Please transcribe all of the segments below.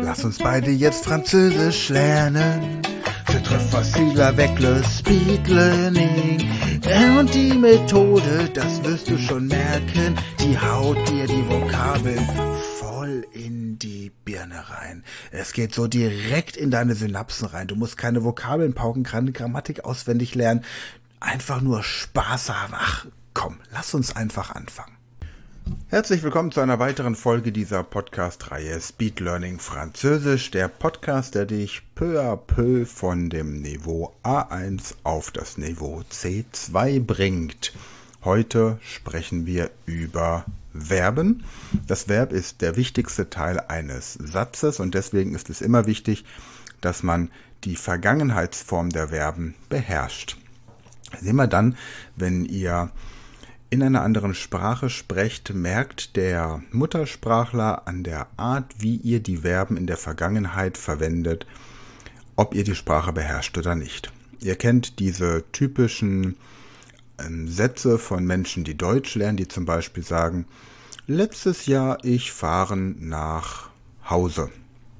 Lass uns beide jetzt Französisch lernen. C'est très facile avec le Speed Learning. Und die Methode, das wirst du schon merken, die haut dir die Vokabeln voll in die Birne rein. Es geht so direkt in deine Synapsen rein. Du musst keine Vokabeln pauken, keine Grammatik auswendig lernen. Einfach nur Spaß haben. Ach, komm, lass uns einfach anfangen. Herzlich willkommen zu einer weiteren Folge dieser Podcast-Reihe Speed Learning Französisch, der Podcast, der dich peu à peu von dem Niveau A1 auf das Niveau C2 bringt. Heute sprechen wir über Verben. Das Verb ist der wichtigste Teil eines Satzes und deswegen ist es immer wichtig, dass man die Vergangenheitsform der Verben beherrscht. Immer dann, wenn ihr in einer anderen Sprache sprecht, merkt der Muttersprachler an der Art, wie ihr die Verben in der Vergangenheit verwendet, ob ihr die Sprache beherrscht oder nicht. Ihr kennt diese typischen Sätze von Menschen, die Deutsch lernen, die zum Beispiel sagen, letztes Jahr ich fahren nach Hause.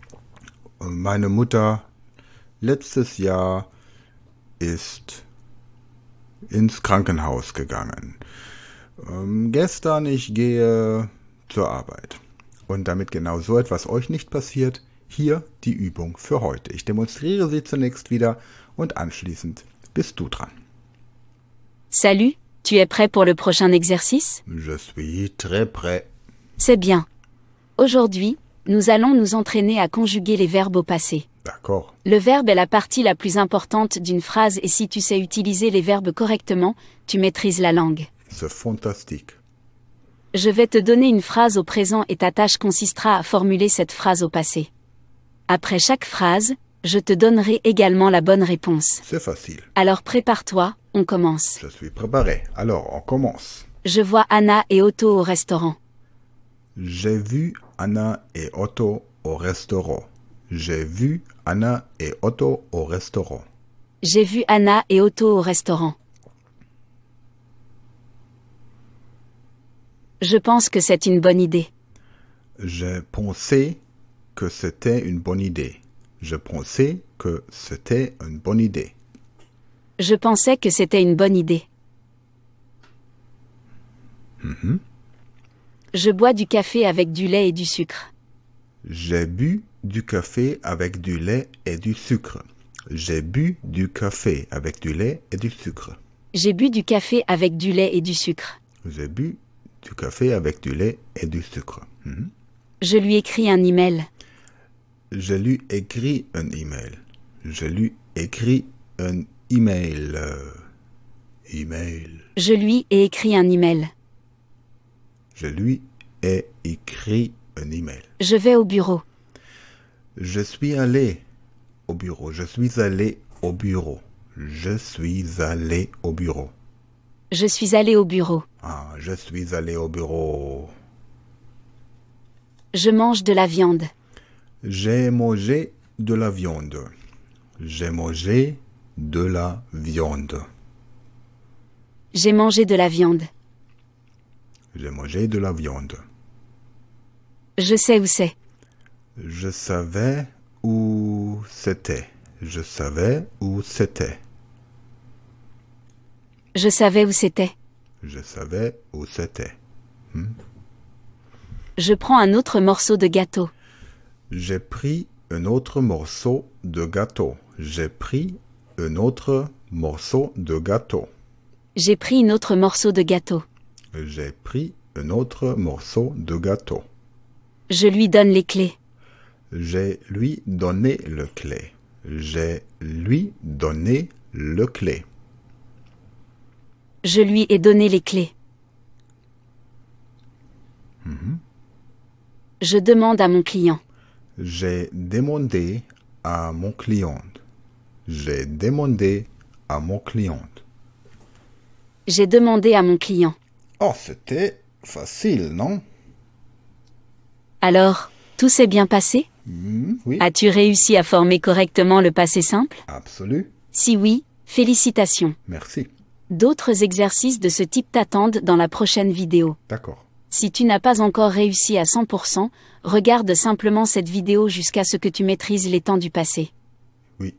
Meine Mutter letztes Jahr ist ins Krankenhaus gegangen. Gestern ich gehe zur Arbeit. Und damit genau so etwas euch nicht passiert, hier die Übung für heute. Ich demonstriere sie zunächst wieder und anschließend bist du dran. Salut, tu es prêt pour le prochain exercice? Je suis très prêt. C'est bien. Aujourd'hui, nous allons nous entraîner à conjuguer les verbes au passé. D'accord. Le verbe est la partie la plus importante d'une phrase et si tu sais utiliser les verbes correctement, tu maîtrises la langue. C'est fantastique. Je vais te donner une phrase au présent et ta tâche consistera à formuler cette phrase au passé. Après chaque phrase, je te donnerai également la bonne réponse. C'est facile. Alors prépare-toi, on commence. Je suis préparé. Alors, on commence. Je vois Anna et Otto au restaurant. J'ai vu Anna et Otto au restaurant. J'ai vu Anna et Otto au restaurant. J'ai vu Anna et Otto au restaurant. Je pense que c'est une bonne idée. J'ai pensé que c'était une bonne idée. Je pensais que c'était une bonne idée. Je pensais que c'était une bonne idée. Je bois du café avec du lait et du sucre. J'ai bu du café avec du lait et du sucre. J'ai bu du café avec du lait et du sucre. J'ai bu du café avec du lait et du sucre. J'ai bu du café avec du lait et du sucre. Je lui écris un email. Je lui écris un email. Je lui écris un email. Email. Je lui ai écrit un email. Je lui ai écrit un email. Je vais au bureau. Je suis allé au bureau. Je suis allé au bureau. Je suis allé au bureau. Je suis allé au bureau. Ah, je suis allé au bureau. Je mange de la viande. J'ai mangé de la viande. J'ai mangé de la viande. J'ai mangé de la viande. J'ai mangé de la viande. Je sais où c'est. Je savais où c'était. Je savais où c'était. Je savais où c'était. Je savais où c'était. Je prends un autre morceau de gâteau. J'ai pris un autre morceau de gâteau. J'ai pris un autre morceau de gâteau. J'ai pris un autre morceau de gâteau. J'ai pris un autre morceau de gâteau. Je lui donne les clés. J'ai lui donné le clé. J'ai lui donné le clé. Je lui ai donné les clés. Je demande à mon client. J'ai demandé à mon client. J'ai demandé à mon client. J'ai demandé à mon client. Oh, c'était facile, non? Alors, tout s'est bien passé? Oui. As-tu réussi à former correctement le passé simple? Absolu. Si oui, félicitations. Merci. D'autres exercices de ce type t'attendent dans la prochaine vidéo. D'accord. Si tu n'as pas encore réussi à 100%, regarde simplement cette vidéo jusqu'à ce que tu maîtrises les temps du passé. Oui.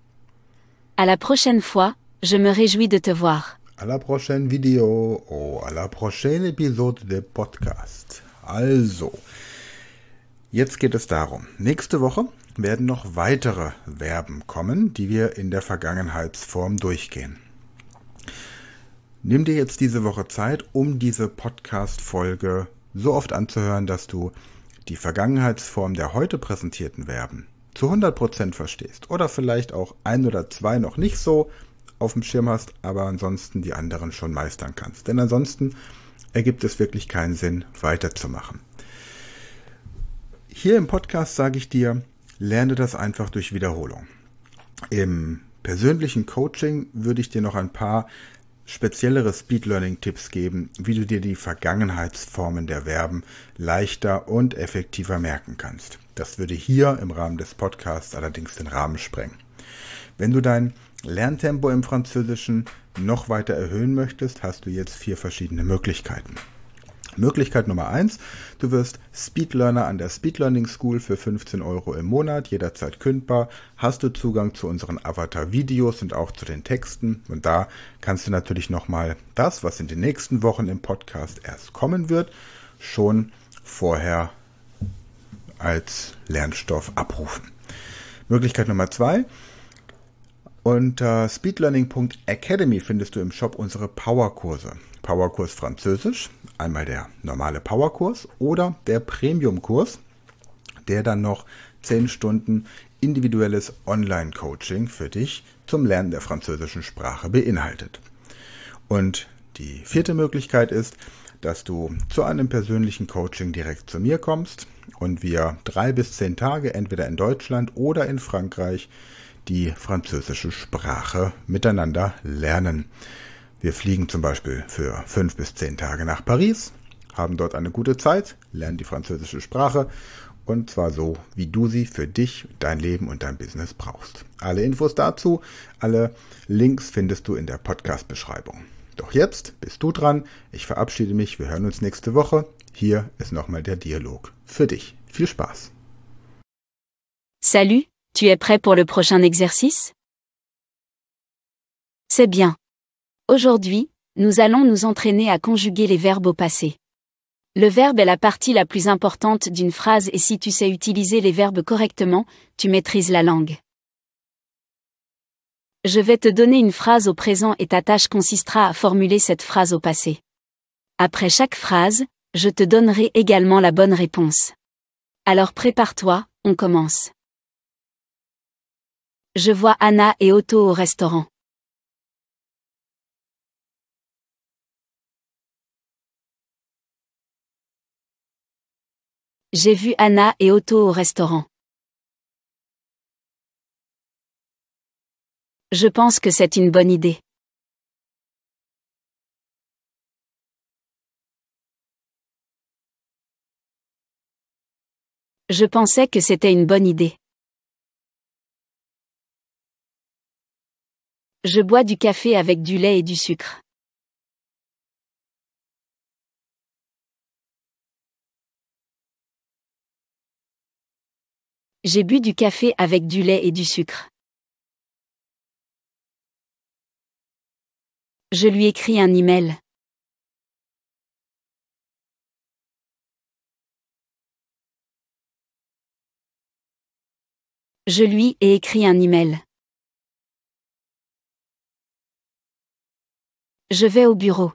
À la prochaine fois, je me réjouis de te voir. À la prochaine Video, à la prochaine Episode des Podcast. Also, jetzt geht es darum. Nächste Woche werden noch weitere Verben kommen, die wir in der Vergangenheitsform durchgehen. Nimm dir jetzt diese Woche Zeit, um diese Podcast-Folge so oft anzuhören, dass du die Vergangenheitsform der heute präsentierten Verben zu 100% verstehst. Oder vielleicht auch ein oder zwei noch nicht so auf dem Schirm hast, aber ansonsten die anderen schon meistern kannst. Denn ansonsten ergibt es wirklich keinen Sinn, weiterzumachen. Hier im Podcast sage ich dir, lerne das einfach durch Wiederholung. Im persönlichen Coaching würde ich dir noch ein paar speziellere Speed-Learning-Tipps geben, wie du dir die Vergangenheitsformen der Verben leichter und effektiver merken kannst. Das würde hier im Rahmen des Podcasts allerdings den Rahmen sprengen. Wenn du dein Lerntempo im Französischen noch weiter erhöhen möchtest, hast du jetzt 4 verschiedene Möglichkeiten. Möglichkeit Nummer 1, du wirst Speedlearner an der Speed Learning School für 15 € im Monat, jederzeit kündbar, hast du Zugang zu unseren Avatar-Videos und auch zu den Texten und da kannst du natürlich nochmal das, was in den nächsten Wochen im Podcast erst kommen wird, schon vorher als Lernstoff abrufen. Möglichkeit Nummer 2, unter speedlearning.academy findest du im Shop unsere Powerkurse. Powerkurs Französisch, einmal der normale Powerkurs oder der Premiumkurs, der dann noch 10 Stunden individuelles Online-Coaching für dich zum Lernen der französischen Sprache beinhaltet. Und die 4. Möglichkeit ist, dass du zu einem persönlichen Coaching direkt zu mir kommst und wir 3 bis 10 Tage entweder in Deutschland oder in Frankreich die französische Sprache miteinander lernen. Wir fliegen zum Beispiel für 5 bis 10 Tage nach Paris, haben dort eine gute Zeit, lernen die französische Sprache und zwar so, wie du sie für dich, dein Leben und dein Business brauchst. Alle Infos dazu, alle Links findest du in der Podcast-Beschreibung. Doch jetzt bist du dran, ich verabschiede mich, wir hören uns nächste Woche. Hier ist nochmal der Dialog für dich. Viel Spaß! Salut, tu es prêt pour le prochain exercice? C'est bien. Aujourd'hui, nous allons nous entraîner à conjuguer les verbes au passé. Le verbe est la partie la plus importante d'une phrase et si tu sais utiliser les verbes correctement, tu maîtrises la langue. Je vais te donner une phrase au présent et ta tâche consistera à formuler cette phrase au passé. Après chaque phrase, je te donnerai également la bonne réponse. Alors prépare-toi, on commence. Je vois Anna et Otto au restaurant. J'ai vu Anna et Otto au restaurant. Je pense que c'est une bonne idée. Je pensais que c'était une bonne idée. Je bois du café avec du lait et du sucre. J'ai bu du café avec du lait et du sucre. Je lui écris un email. Je lui ai écrit un email. Je vais au bureau.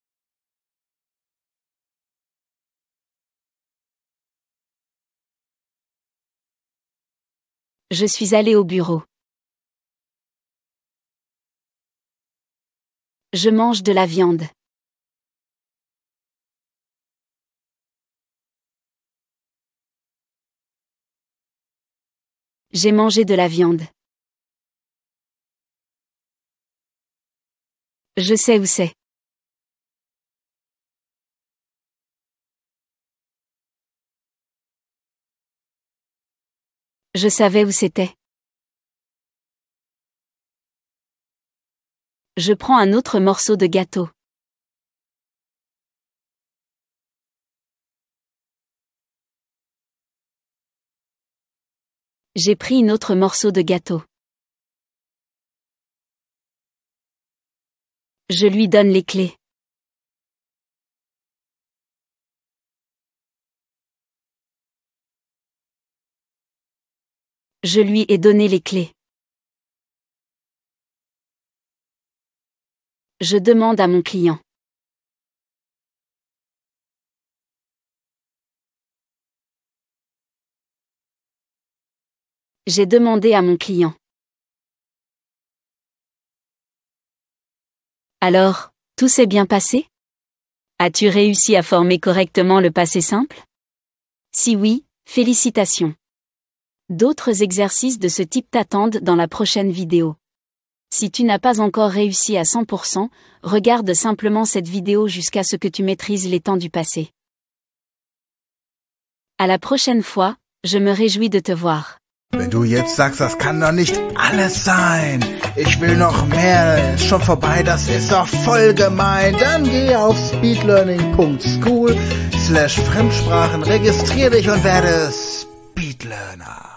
Je suis allé au bureau. Je mange de la viande. J'ai mangé de la viande. Je sais où c'est. Je savais où c'était. Je prends un autre morceau de gâteau. J'ai pris un autre morceau de gâteau. Je lui donne les clés. Je lui ai donné les clés. Je demande à mon client. J'ai demandé à mon client. Alors, tout s'est bien passé? As-tu réussi à former correctement le passé simple? Si oui, félicitations. D'autres exercices de ce type t'attendent dans la prochaine vidéo. Si tu n'as pas encore réussi à 100%, regarde simplement cette vidéo jusqu'à ce que tu maîtrises les temps du passé. À la prochaine fois, je me réjouis de te voir. Wenn du jetzt sagst, das kann doch nicht alles sein, ich will noch mehr, ist schon vorbei, das ist doch voll gemein, dann geh auf speedlearning.school/Fremdsprachen, registrier dich und werde Speedlearner.